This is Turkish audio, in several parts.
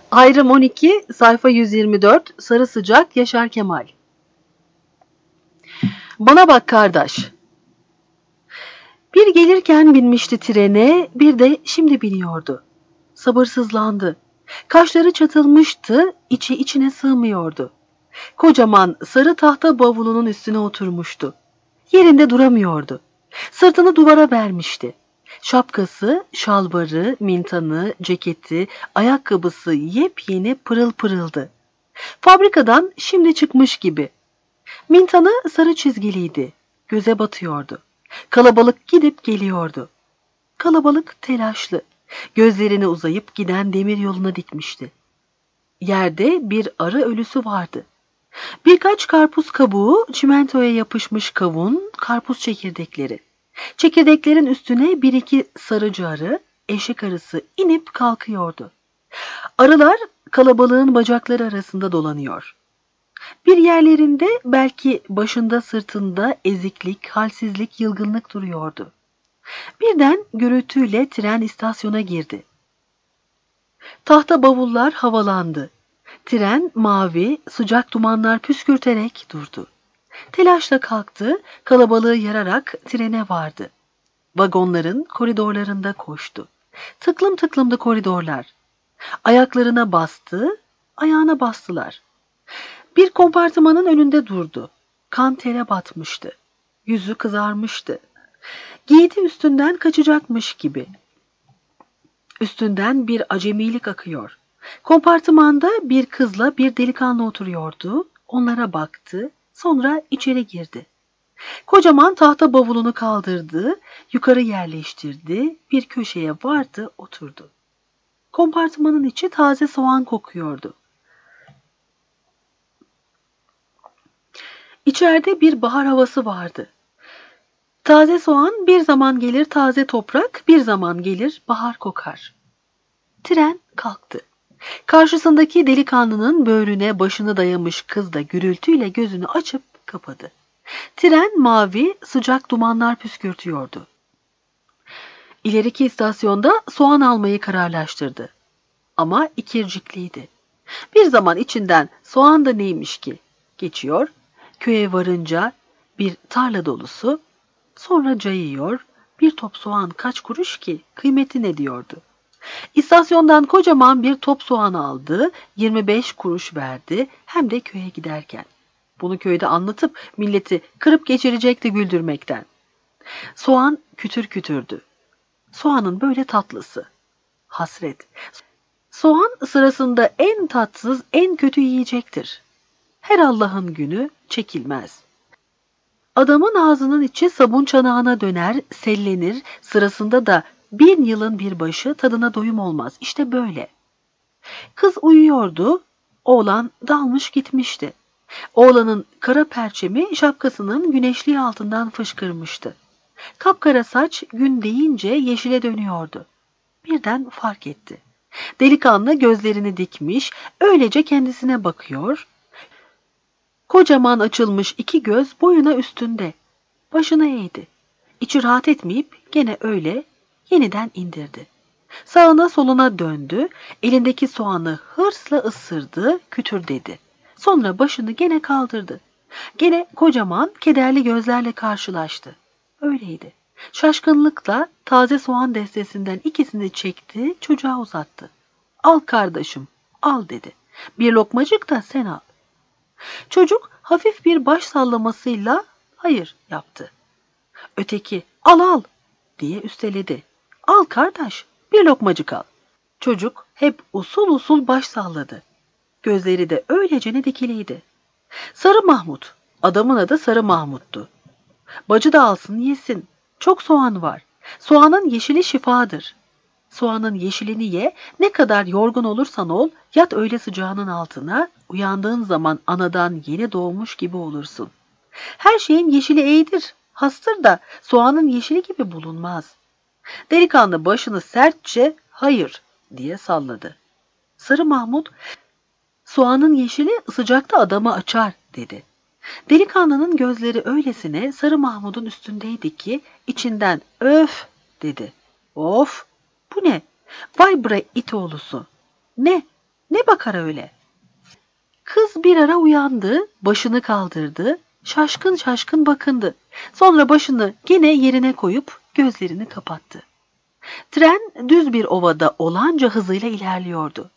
Ayrım 12, sayfa 124, Sarı Sıcak, Yaşar Kemal. Bana bak kardeş. Bir gelirken binmişti trene, bir de şimdi biniyordu. Sabırsızlandı. Kaşları çatılmıştı, içi içine sığmıyordu. Kocaman sarı tahta bavulunun üstüne oturmuştu. Yerinde duramıyordu. Sırtını duvara vermişti. Şapkası, şalvarı, mintanı, ceketi, ayakkabısı yepyeni pırıl pırıldı. Fabrikadan şimdi çıkmış gibi. Mintanı sarı çizgiliydi. Göze batıyordu. Kalabalık gidip geliyordu. Kalabalık telaşlı. Gözlerini uzayıp giden demir yoluna dikmişti. Yerde bir arı ölüsü vardı. Birkaç karpuz kabuğu, çimentoya yapışmış kavun, karpuz çekirdekleri. Çekirdeklerin üstüne bir iki sarıcı arı, eşek arısı inip kalkıyordu. Arılar kalabalığın bacakları arasında dolanıyor. Bir yerlerinde belki başında sırtında eziklik, halsizlik, yılgınlık duruyordu. Birden gürültüyle tren istasyona girdi. Tahta bavullar havalandı. Tren mavi, sıcak dumanlar püskürterek durdu. Telaşla kalktı, kalabalığı yararak trene vardı. Vagonların koridorlarında koştu. Tıklım tıklımdı koridorlar. Ayaklarına bastı, ayağına bastılar. Bir kompartımanın önünde durdu. Kan tere batmıştı. Yüzü kızarmıştı. Giydi üstünden kaçacakmış gibi. Üstünden bir acemilik akıyor. Kompartımanda bir kızla bir delikanlı oturuyordu. Onlara baktı, sonra içeri girdi. Kocaman tahta bavulunu kaldırdı, yukarı yerleştirdi, bir köşeye vardı, oturdu. Kompartımanın içi taze soğan kokuyordu. İçeride bir bahar havası vardı. Taze soğan bir zaman gelir taze toprak, bir zaman gelir bahar kokar. Tren kalktı. Karşısındaki delikanlının böğrüne başını dayamış kız da gürültüyle gözünü açıp kapadı. Tren mavi, sıcak dumanlar püskürtüyordu. İleriki istasyonda soğan almayı kararlaştırdı. Ama ikircikliydi. Bir zaman içinden soğan da neymiş ki? Geçiyor, köye varınca bir tarla dolusu, sonra cayıyor, bir top soğan kaç kuruş ki, kıymeti ne diyordu. İstasyondan kocaman bir top soğan aldı, 25 kuruş verdi, hem de köye giderken. Bunu köyde anlatıp milleti kırıp geçirecekti güldürmekten. Soğan kütür kütürdü. Soğanın böyle tatlısı. Hasret. Soğan sırasında en tatsız, en kötü yiyecektir. Her Allah'ın günü çekilmez. Adamın ağzının içi sabun çanağına döner, sellenir, sırasında da 1000 yılın bir başı tadına doyum olmaz. İşte böyle. Kız uyuyordu, oğlan dalmış gitmişti. Oğlanın kara perçemi şapkasının güneşliği altından fışkırmıştı. Kapkara saç gün değince yeşile dönüyordu. Birden fark etti. Delikanlı gözlerini dikmiş, öylece kendisine bakıyor. Kocaman açılmış iki göz boyuna üstünde. Başını eğdi. İçi rahat etmeyip gene öyle yeniden indirdi. Sağına soluna döndü, elindeki soğanı hırsla ısırdı, kütür dedi. Sonra başını gene kaldırdı. Gene kocaman, kederli gözlerle karşılaştı. Öyleydi. Şaşkınlıkla taze soğan destesinden ikisini çekti, çocuğa uzattı. Al kardeşim, al dedi. Bir lokmacık da sen al. Çocuk hafif bir baş sallamasıyla hayır yaptı. Öteki al al diye üsteledi. Al kardeş, bir lokmacık al. Çocuk hep usul usul baş salladı. Gözleri de öylecene dikiliydi. Sarı Mahmut, adamın adı Sarı Mahmut'tu. Bacı da alsın yesin, çok soğan var. Soğanın yeşili şifadır. Soğanın yeşilini ye, ne kadar yorgun olursan ol, yat öğle sıcağının altına, uyandığın zaman anadan yeni doğmuş gibi olursun. Her şeyin yeşili iyidir, hastır da soğanın yeşili gibi bulunmaz. Delikanlı başını sertçe hayır diye salladı. Sarı Mahmut, soğanın yeşili sıcakta adamı açar dedi. Delikanlının gözleri öylesine Sarı Mahmud'un üstündeydi ki içinden öf dedi. Of, bu ne? Vay bre it oğlusu. Ne? Ne bakar öyle? Kız bir ara uyandı, başını kaldırdı, şaşkın şaşkın bakındı. Sonra başını gene yerine koyup gözlerini kapattı. Tren düz bir ovada olanca hızıyla ilerliyordu.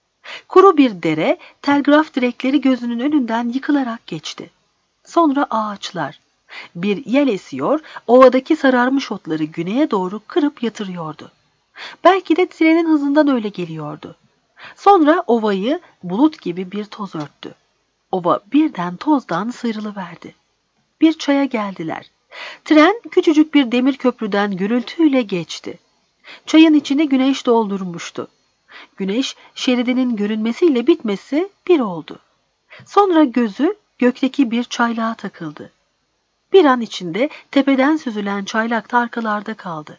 Kuru bir dere, telgraf direkleri gözünün önünden yıkılarak geçti. Sonra ağaçlar. Bir yel esiyor, ovadaki sararmış otları güneye doğru kırıp yatırıyordu. Belki de trenin hızından öyle geliyordu. Sonra ovayı bulut gibi bir toz örttü. Ova birden tozdan sıyrılıverdi. Bir çaya geldiler. Tren küçücük bir demir köprüden gürültüyle geçti. Çayın içini güneş doldurmuştu. Güneş şeridinin görünmesiyle bitmesi bir oldu. Sonra gözü gökteki bir çaylağa takıldı. Bir an içinde tepeden süzülen çaylak da arkalarda kaldı.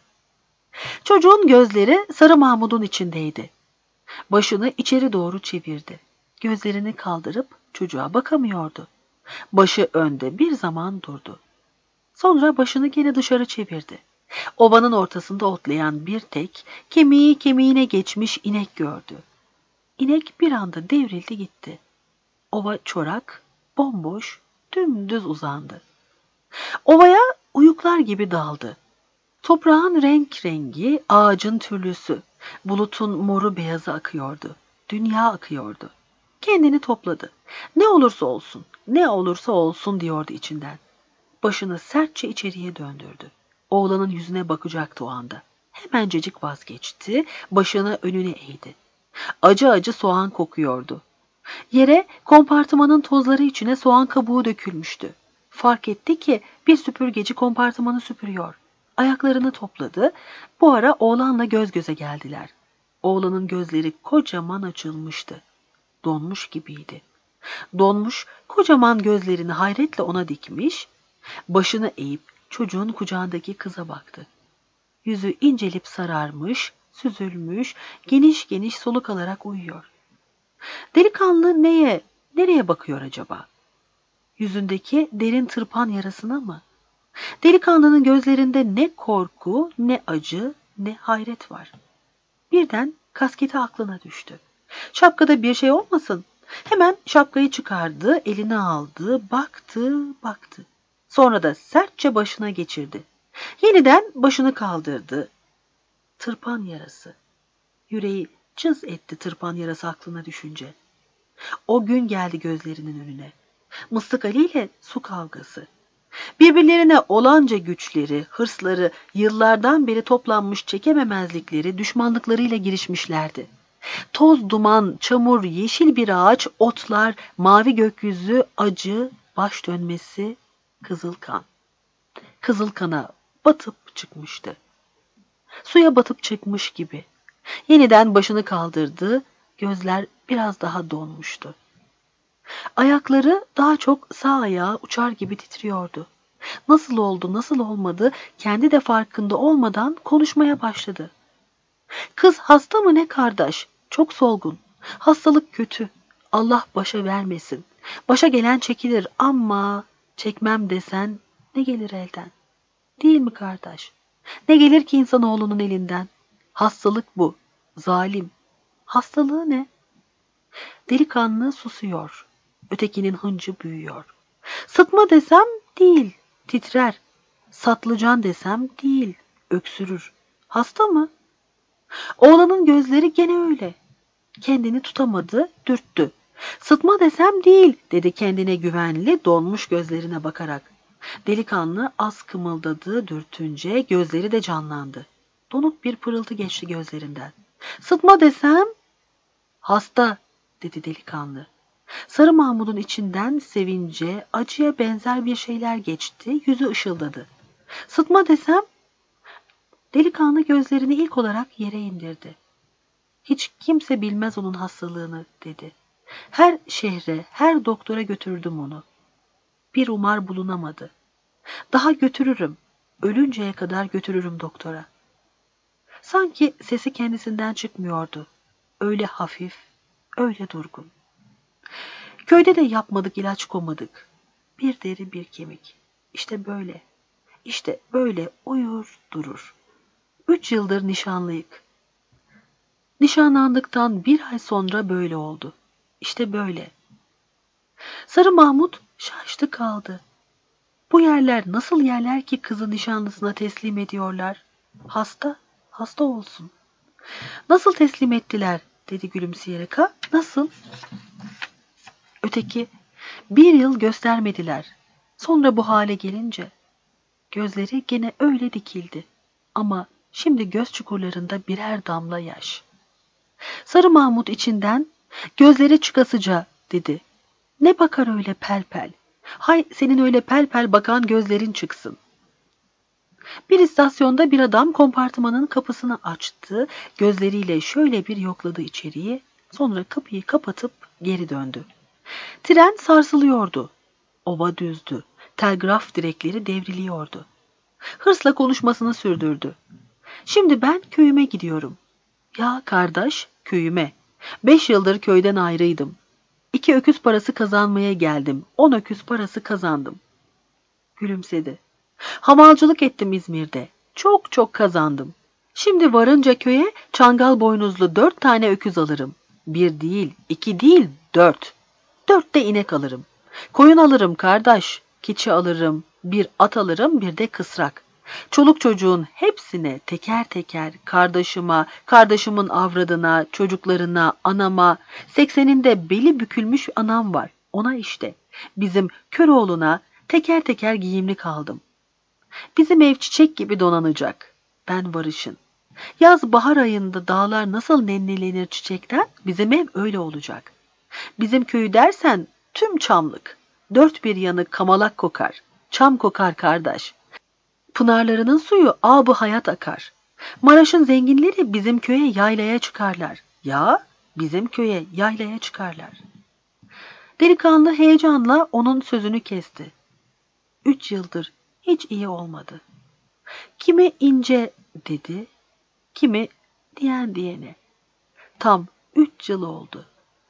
Çocuğun gözleri Sarı Mahmud'un içindeydi. Başını içeri doğru çevirdi. Gözlerini kaldırıp çocuğa bakamıyordu. Başı önde bir zaman durdu. Sonra başını gene dışarı çevirdi. Ovanın ortasında otlayan bir tek, kemiği kemiğine geçmiş inek gördü. İnek bir anda devrildi gitti. Ova çorak, bomboş, dümdüz uzandı. Ovaya uyuklar gibi daldı. Toprağın renk rengi, ağacın türlüsü, bulutun moru beyazı akıyordu. Dünya akıyordu. Kendini topladı. Ne olursa olsun, ne olursa olsun diyordu içinden. Başını sertçe içeriye döndürdü. Oğlanın yüzüne bakacaktı o anda. Hemencecik vazgeçti, başını önüne eğdi. Acı acı soğan kokuyordu. Yere kompartımanın tozları içine soğan kabuğu dökülmüştü. Fark etti ki bir süpürgeci kompartımanı süpürüyor. Ayaklarını topladı. Bu ara oğlanla göz göze geldiler. Oğlanın gözleri kocaman açılmıştı. Donmuş gibiydi. Donmuş, kocaman gözlerini hayretle ona dikmiş, başını eğip çocuğun kucağındaki kıza baktı. Yüzü incelip sararmış, süzülmüş, geniş geniş soluk alarak uyuyor. Delikanlı nereye bakıyor acaba? Yüzündeki derin tırpan yarasına mı? Delikanlının gözlerinde ne korku, ne acı, ne hayret var. Birden kasketi aklına düştü. Şapkada bir şey olmasın? Hemen şapkayı çıkardı, eline aldı, baktı. Sonra da sertçe başına geçirdi. Yeniden başını kaldırdı. Tırpan yarası. Yüreği cız etti tırpan yarası aklına düşünce. O gün geldi gözlerinin önüne. Mıstık Ali ile su kavgası. Birbirlerine olanca güçleri, hırsları, yıllardan beri toplanmış çekememezlikleri, düşmanlıklarıyla girişmişlerdi. Toz, duman, çamur, yeşil bir ağaç, otlar, mavi gökyüzü, acı, baş dönmesi, kızıl kan. Kızıl kana batıp çıkmıştı. Suya batıp çıkmış gibi. Yeniden başını kaldırdı, gözler biraz daha donmuştu. Ayakları daha çok sağ ayağı uçar gibi titriyordu. Nasıl oldu, nasıl olmadı, kendi de farkında olmadan konuşmaya başladı. Kız hasta mı ne kardeş? Çok solgun. Hastalık kötü. Allah başa vermesin. Başa gelen çekilir ama çekmem desen ne gelir elden? Değil mi kardeş? Ne gelir ki insanoğlunun elinden? Hastalık bu. Zalim. Hastalığı ne? Delikanlı susuyor. Ötekinin hıncı büyüyor. Sıtma desem değil, titrer. Satlıcan desem değil, öksürür. Hasta mı? Oğlanın gözleri gene öyle. Kendini tutamadı, dürttü. Sıtma desem değil, dedi kendine güvenli, donmuş gözlerine bakarak. Delikanlı az kımıldadı, dürtünce gözleri de canlandı. Donuk bir pırıltı geçti gözlerinden. Sıtma desem? Hasta, dedi delikanlı. Sarı Mahmud'un içinden sevince, acıya benzer bir şeyler geçti, yüzü ışıldadı. Sıtma desem? Delikanlı gözlerini ilk olarak yere indirdi. Hiç kimse bilmez onun hastalığını, dedi. Her şehre, her doktora götürdüm onu. Bir umar bulunamadı. Daha götürürüm, ölünceye kadar götürürüm doktora. Sanki sesi kendisinden çıkmıyordu. Öyle hafif, öyle durgun. Köyde de yapmadık, ilaç komadık. Bir deri bir kemik. İşte böyle uyur durur. 3 yıldır nişanlıyık. Nişanlandıktan 1 ay sonra böyle oldu. İşte böyle. Sarı Mahmut şaştı kaldı. Bu yerler nasıl yerler ki kızı nişanlısına teslim ediyorlar? Hasta, hasta olsun. Nasıl teslim ettiler? Dedi gülümseyerek. Ha, nasıl? Öteki, 1 yıl göstermediler. Sonra bu hale gelince gözleri gene öyle dikildi. Ama şimdi göz çukurlarında birer damla yaş. Sarı Mahmut içinden, gözleri çıkasıca dedi. Ne bakar öyle pel pel? Hay senin öyle pel pel bakan gözlerin çıksın. Bir istasyonda bir adam kompartımanın kapısını açtı, gözleriyle şöyle bir yokladı içeriği, sonra kapıyı kapatıp geri döndü. Tren sarsılıyordu. Ova düzdü. Telgraf direkleri devriliyordu. Hırsla konuşmasını sürdürdü. Şimdi ben köyüme gidiyorum. Ya kardeş, köyüme. 5 yıldır köyden ayrıydım. 2 öküz parası kazanmaya geldim. 10 öküz parası kazandım. Gülümsedi. Hamalcılık ettim İzmir'de. Çok çok kazandım. Şimdi varınca köye çangal boynuzlu 4 tane öküz alırım. 1 değil, 2 değil, 4. 4 de inek alırım. Koyun alırım kardeş. Keçi alırım. 1 at alırım, 1 de kısrak. Çoluk çocuğun hepsine teker teker kardeşime, kardeşimin avradına, çocuklarına, anama, 80'inde beli bükülmüş anam var. Ona işte. Bizim Köroğlu'na teker teker giyimlik aldım. Bizim ev çiçek gibi donanacak. Ben varışın. Yaz bahar ayında dağlar nasıl nennelenir çiçekten, bizim ev öyle olacak. Bizim köyü dersen tüm çamlık. 4 bir yanı kamalak kokar. Çam kokar kardeş. Pınarlarının suyu ab-ı hayat akar. Maraş'ın zenginleri bizim köye yaylaya çıkarlar. Ya bizim köye yaylaya çıkarlar. Delikanlı heyecanla onun sözünü kesti. 3 yıldır hiç iyi olmadı. Kimi ince dedi, kimi diyen diyene. Tam 3 yıl oldu.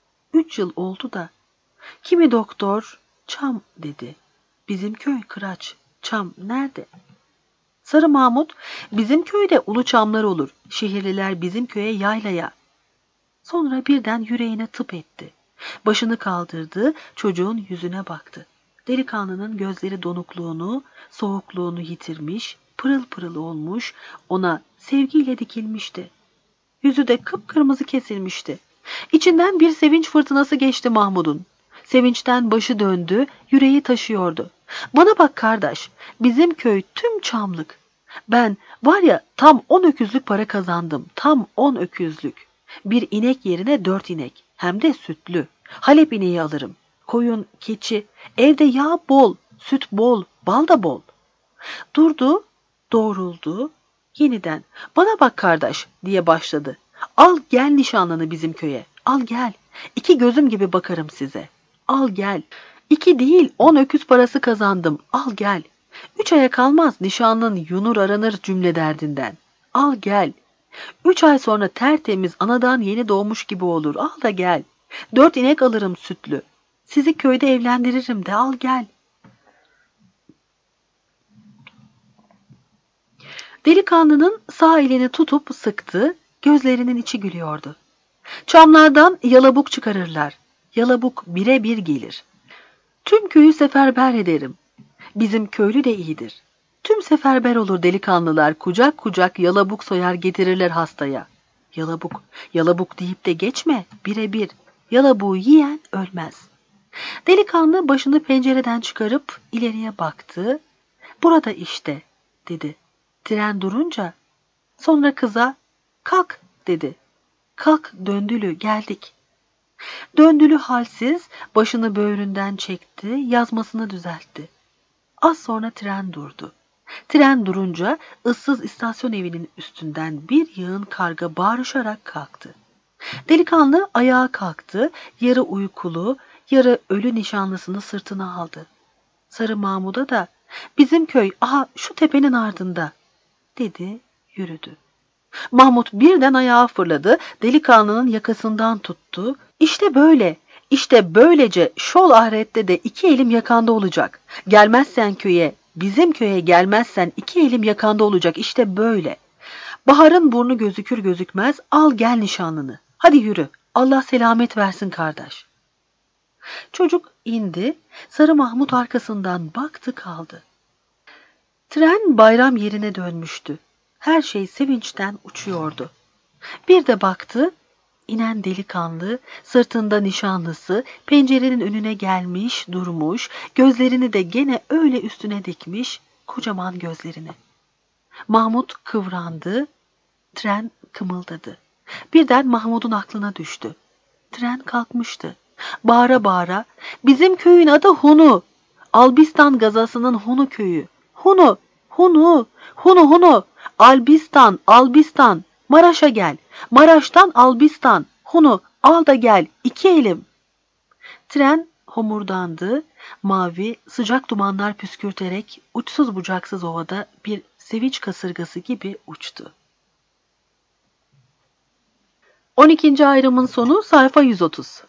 3 yıl oldu da kimi doktor çam dedi. Bizim köy kıraç, çam nerede? Sarı Mahmut, bizim köyde ulu çamlar olur. Şehirliler bizim köye yaylaya. Sonra birden yüreğine tıp etti. Başını kaldırdı, çocuğun yüzüne baktı. Delikanlının gözleri donukluğunu, soğukluğunu yitirmiş, pırıl pırıl olmuş, ona sevgiyle dikilmişti. Yüzü de kıpkırmızı kesilmişti. İçinden bir sevinç fırtınası geçti Mahmud'un. Sevinçten başı döndü, yüreği taşıyordu. Bana bak kardeş, bizim köy tüm çamlık. Ben var ya tam 10 öküzlük para kazandım, tam 10 öküzlük. 1 inek yerine 4 inek, hem de sütlü. Halep ineği alırım. Koyun, keçi, evde yağ bol, süt bol, bal da bol. Durdu, doğruldu, yeniden bana bak kardeş diye başladı. Al gel nişanlını bizim köye, al gel. 2 gözüm gibi bakarım size. Al gel. 2 değil 10 öküz parası kazandım, al gel. 3 aya kalmaz nişanlın yunur aranır cümle derdinden. Al gel. 3 ay sonra tertemiz anadan yeni doğmuş gibi olur, al da gel. 4 inek alırım sütlü. Sizi köyde evlendiririm de al gel. Delikanlının sağ elini tutup sıktı, gözlerinin içi gülüyordu. Çamlardan yalabuk çıkarırlar. Yalabuk birebir gelir. Tüm köyü seferber ederim. Bizim köylü de iyidir. Tüm seferber olur delikanlılar, kucak kucak yalabuk soyar getirirler hastaya. Yalabuk, yalabuk deyip de geçme, birebir. Yalabuğu yiyen ölmez. Delikanlı başını pencereden çıkarıp ileriye baktı. Burada işte, dedi. Tren durunca, sonra kıza, kalk, dedi. Kalk döndülü, geldik. Döndülü halsiz, başını böğründen çekti, yazmasını düzeltti. Az sonra tren durdu. Tren durunca ıssız istasyon evinin üstünden bir yığın karga bağırışarak kalktı. Delikanlı ayağa kalktı, yarı uykulu, yarı ölü nişanlısını sırtına aldı. Sarı Mahmud'a da bizim köy aha şu tepenin ardında dedi, yürüdü. Mahmud birden ayağa fırladı, delikanlının yakasından tuttu. İşte böyle, işte böylece şol ahirette de 2 elim yakanda olacak. Gelmezsen köye, bizim köye gelmezsen 2 elim yakanda olacak, işte böyle. Bahar'ın burnu gözükür gözükmez al gel nişanlını. Hadi yürü. Allah selamet versin kardeş. Çocuk indi. Sarı Mahmut arkasından baktı kaldı. Tren bayram yerine dönmüştü. Her şey sevinçten uçuyordu. Bir de baktı, inen delikanlı, sırtında nişanlısı, pencerenin önüne gelmiş, durmuş, gözlerini de gene öyle üstüne dikmiş, kocaman gözlerini. Mahmut kıvrandı, tren kımıldadı. Birden Mahmud'un aklına düştü. Tren kalkmıştı. Bağıra bağıra, bizim köyün adı Hunu. Albistan gazasının Hunu köyü. Hunu, Hunu, Hunu, Hunu. Albistan, Albistan. Maraş'a gel. Maraş'tan Albistan. Hunu, al da gel. İki elim. Tren homurdandı. Mavi, sıcak dumanlar püskürterek uçsuz bucaksız ovada bir sevinç kasırgası gibi uçtu. 12. ayrımın sonu sayfa 130.